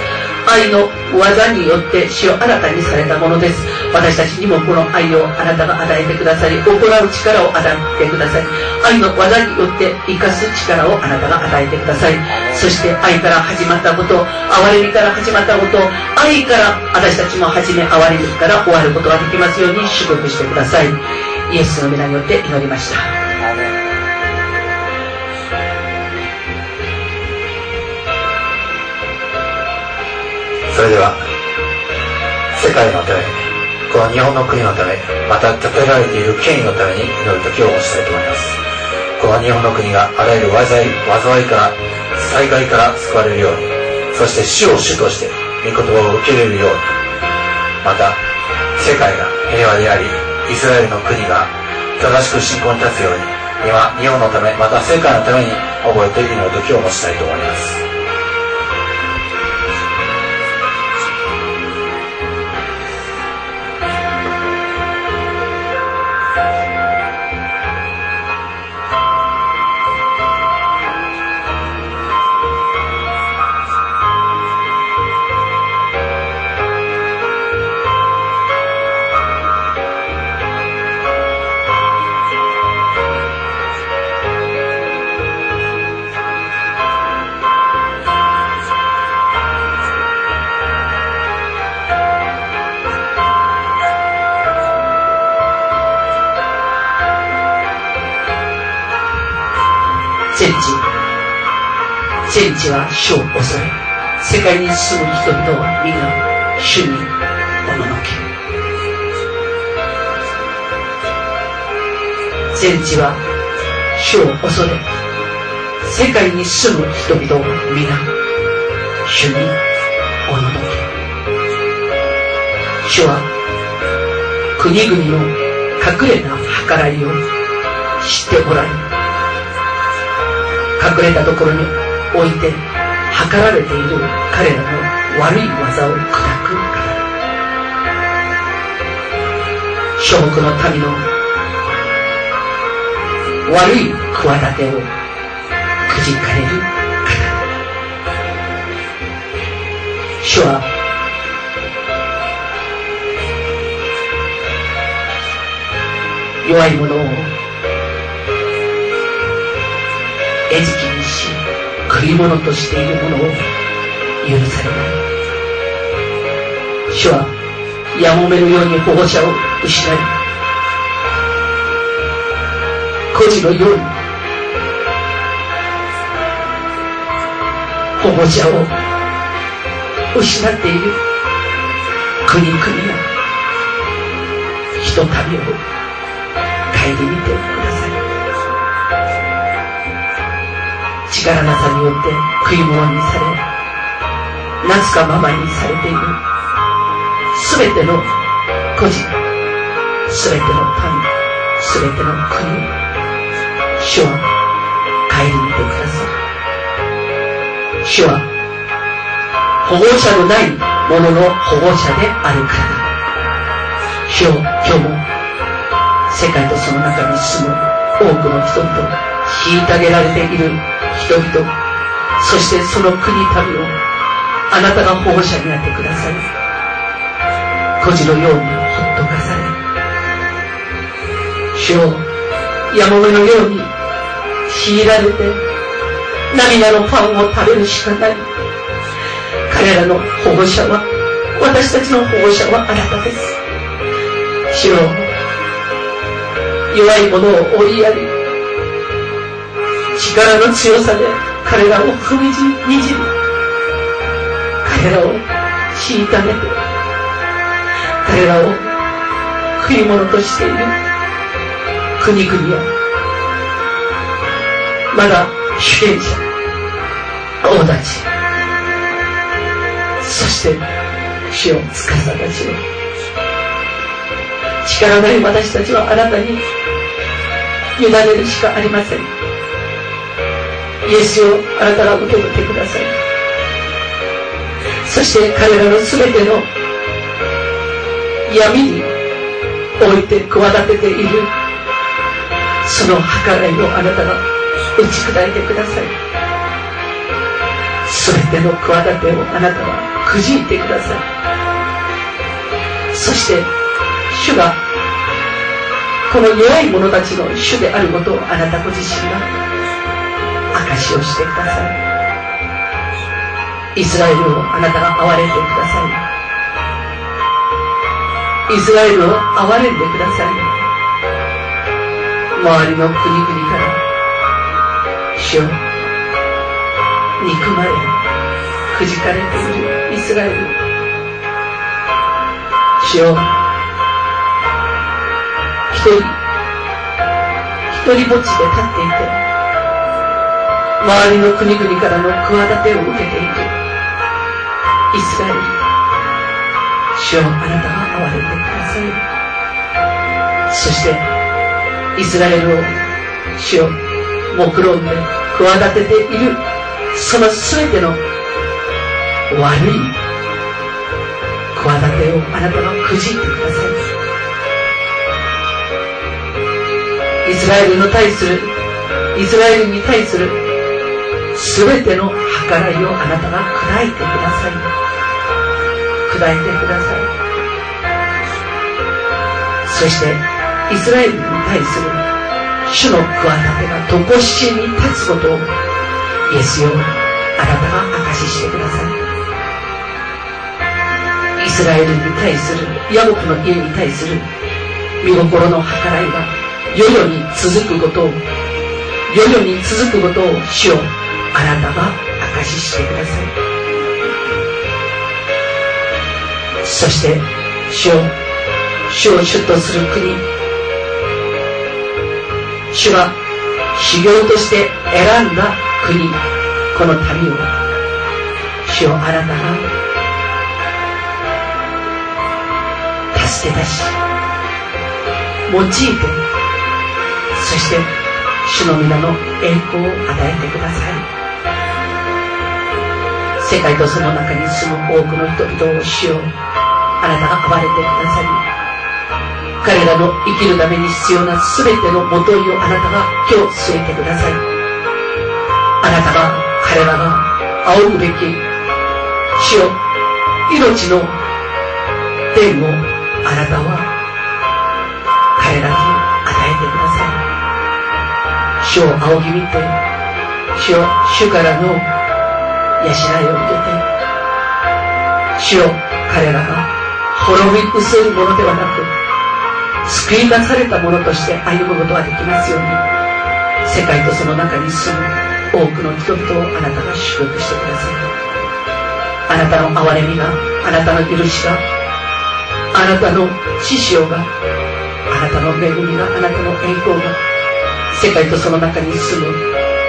愛の技によって主を新たにされたものです。私たちにもこの愛をあなたが与えてくださり、行う力を与えてください。愛の技によって生かす力をあなたが与えてください。そして愛から始まったこと、憐れみから始まったこと、愛から私たちも始め、憐れみから終わることができますように祝福してください。イエスの皆によって祈りました。 それでは世界のため、この日本の国のため、また建てられている権威のために祈る時をお持ちしたいと思います。この日本の国があらゆる災いから災害から救われるように、そして主を主として御言葉を受け入れるように、また世界が平和であり、イスラエルの国が正しく信仰に立つように、今日本のため、また世界のために覚えて祈る時をお持ちしたいと思います。 天地は主を恐れ、世界に住む人々は皆主におののけ。天地は主を恐れ、世界に住む人々は皆主におののけ。主は国々の隠れた計らいを知っておられ、隠れたところにおいて計られている彼らの悪い技を砕くからだ。諸国の民の悪い企てをくじかれるからだ。主は弱い者を餌食にし、食い物としているものを許されない。主はやもめのように保護者を失い、孤児のように保護者を失っている国々や人民を顧みてください。力なさによって食い物にされ、なすかままにされているすべての孤児、すべての民、すべての国を主は顧みてください。主は保護者のない者の保護者であるからだ。主よ、今日も世界とその中に住む多くの人々、虐げられている人々、そしてその国民をあなたが保護者になってください。孤児のようにほっとかされ、主よ、やもめのように強いられて涙のパンを食べるしかない。彼らの保護者は、私たちの保護者はあなたです。主よ、弱い者を追いやり、力の強さで彼らを踏みにじり、彼らを虐めて、彼らを食い物としている国々や、まだ主権者、王たち、そして主を司たちを、力ない私たちはあなたに委ねるしかありません。イエスをあなたが受け取ってください。そして彼らのすべての闇に置いて企てているその計らいをあなたが打ち砕いてください。 すべての企てをあなたはくじいてください。そして主がこの弱い者たちの主であることをあなたご自身が証しをしてください。イスラエルをあなたが憐れんでください。イスラエルを憐れんでください。周りの国々から主を憎まれくじかれているイスラエル、主よ一人ぼっちで立っていて周りの国々からの企てを受けているイスラエル、主よあなたが憐れんでください。そしてイスラエルを主よ目論んで企てているその全ての悪い企てをあなたがくじいてください。イスラエルに対する全ての計らいをあなたが砕いてください。砕いてください。そしてイスラエルに対する主の企てが常しに立つことをイエスよあなたが証ししてください。イスラエルに対するヤコブの家に対する見心の計らいが世々に続くことを主よあなたが証ししてください。そして主を主とする国、主が修行として選んだ国、この民を主よあなたが助け出し用いて、そして主の皆の栄光を与えてください。世界とその中に住む多くの人々を主よあなたが憐れんでくださり、彼らの生きるために必要な全てのもといをあなたが今日据えてください。あなたが彼らが仰ぐべき主よ命の天をあなたは彼らに与えてください。主を仰ぎ見て、主よ主からの養いを受けて、主よ彼らが滅び失せるものではなく救い出されたものとして歩むことができますように、世界とその中に住む多くの人々をあなたが祝福してください。あなたの憐れみが、あなたの許しが、あなたの知潮が、あなたの恵みが、あなたの栄光が世界とその中に住む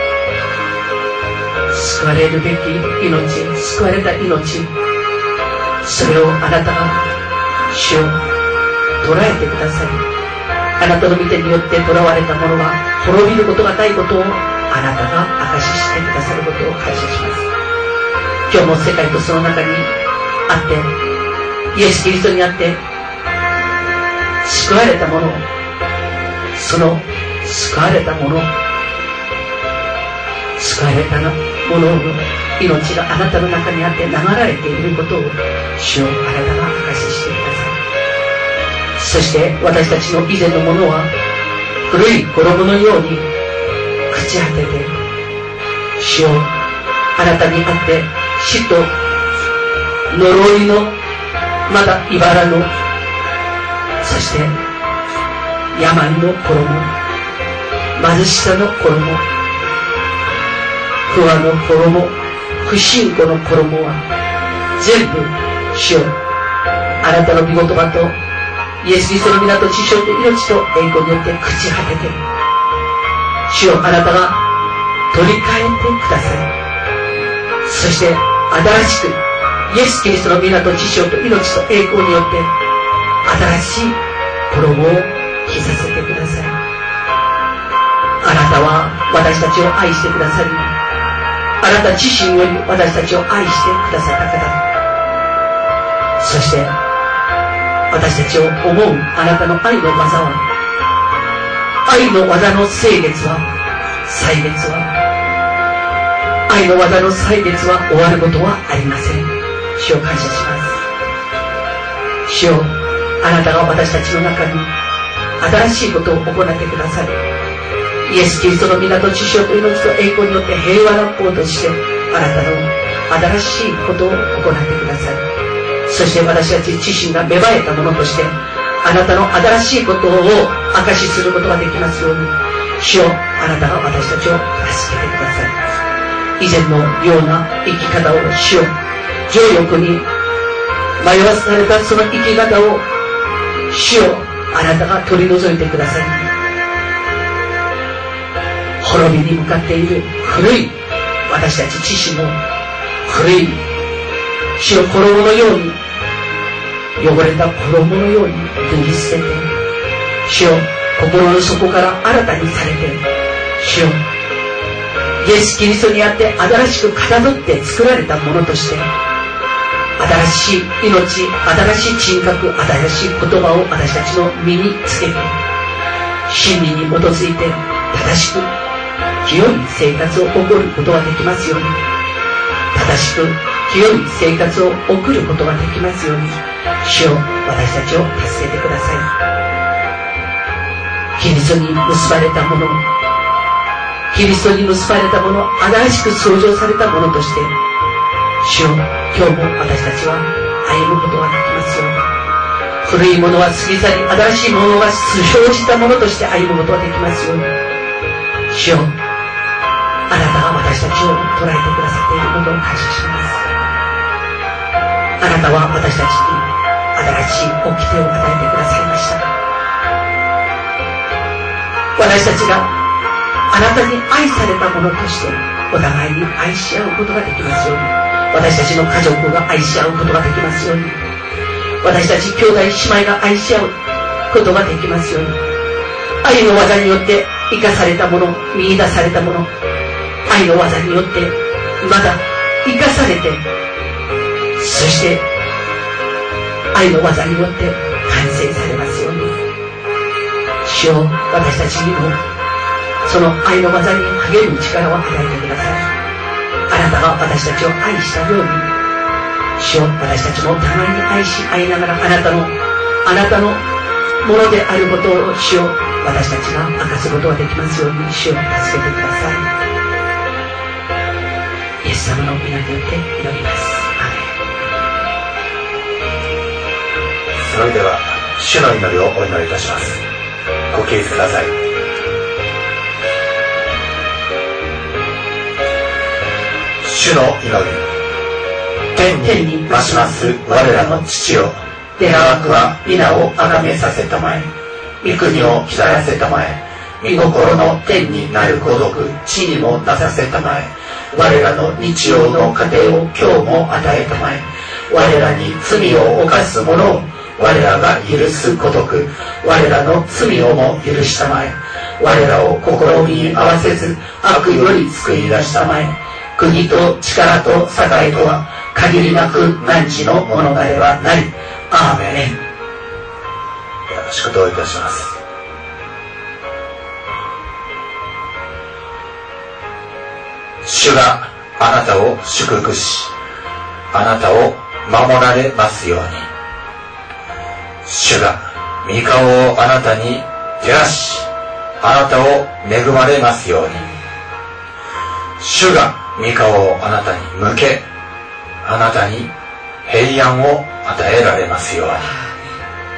救われるべき命、救われた命、それをあなたが主を捉えてください。あなたの御手によって囚われた者は滅びることがないことをあなたが証ししてくださることを感謝します。今日も世界とその中にあって、イエス・キリストにあって救われた者、その救われた者の命があなたの中にあって流れていることを主よあなたが証ししてください。そして私たちの以前のものは古い衣のように朽ち果てて、主よあなたにあって死と呪いのまだ茨の、そして病の衣、貧しさの衣、不和の衣、不信仰の衣は全部主よあなたの御言葉とイエス・キリストの皆と知性と命と栄光によって朽ち果てて、主よあなたが取り替えてください。そして新しくイエス・キリストの皆と知性と命と栄光によって新しい衣を着させてください。あなたは私たちを愛してくださり、あなた自身より私たちを愛してくださった方、そして私たちを思うあなたの愛の技は、愛の技の歳月は、 愛の技の歳月は終わることはありません。主を感謝します。主よ、あなたが私たちの中に新しいことを行ってくださる。イエス・キリストの皆と血潮と命と栄光によって平和な王としてあなたの新しいことを行ってくださる。そして私たち自身が芽生えたものとしてあなたの新しいことを証しすることができますように、主よ、あなたが私たちを助けてください。以前のような生き方を主よ、情欲に迷わされたその生き方を主よ、あなたが取り除いてください。滅びに向かっている古い私たち自身も古い主よ、衣のように汚れた衣のように脱ぎ捨てて、主よ、心の底から新たにされて、主よ、イエス・キリストにあって新しくかたどって作られたものとして新しい命、新しい人格、新しい言葉を私たちの身につけて真理に基づいて正しく清い生活を送ることができますように、正しく清い生活を送ることができますように、主よ、私たちを助けてください。キリストに結ばれたもの、キリストに結ばれたもの、新しく創造されたものとして、主よ、今日も私たちは歩むことができますように、古いものは過ぎ去り、新しいものが生じたものとして歩むことができますように、主よ、あなたが私たちを捉えてくださっていることを感謝します。あなたは私たちに新しい掟を与えてくださいました。私たちがあなたに愛されたものとしてお互いに愛し合うことができますように、私たちの家族が愛し合うことができますように、私たち兄弟姉妹が愛し合うことができますように、愛の技によって生かされたもの、見出されたもの、愛の技によってまだ生かされて、そして愛の技によって完成されますように、主よ、私たちにもその愛の技に励む力を与えてください。あなたが私たちを愛したように、主よ、私たちも互いに愛し合いながらあなたのものであることを主よ、私たちが明かすことができますように、主を助けてください。イエス様の皆によって祈ります。アメン。 それでは主の祈りをお祈りいたします。ご起立ください。主の祈り。天に増します我らの父よ、願わくは皆をあがめさせたまえ、御国を来らせたまえ、御心の天になるごとく地にもなさせたまえ、我らの日曜の糧を今日も与えたまえ、我らに罪を犯す者を我らが許すごとく我らの罪をも許したまえ、我らを試みに合わせず悪より救い出したまえ、国と力と栄とは限りなく汝のものなればなり。アーメン。よろしくどういたします。主があなたを祝福し、あなたを守られますように。主が御顔をあなたに照らし、あなたを恵まれますように。主が御顔をあなたに向け、あなたに平安を与えられますように。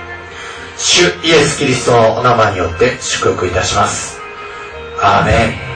主イエス・キリストのお名前によって祝福いたします。アーメン。